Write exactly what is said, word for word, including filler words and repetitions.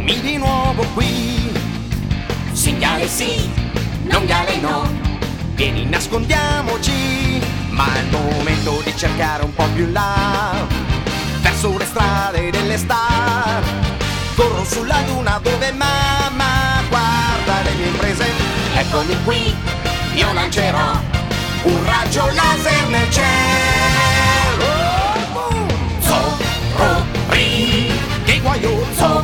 eccomi di nuovo qui. Cinghiale sì, cinghiale no. Vieni, nascondiamoci, ma è il momento di cercare un po' più in là, verso le strade delle star. Corro sulla luna dove mamma guarda le mie imprese. Eccomi qui, io lancerò un raggio laser nel cielo. Zorro, ri, Che guaio, Zorro.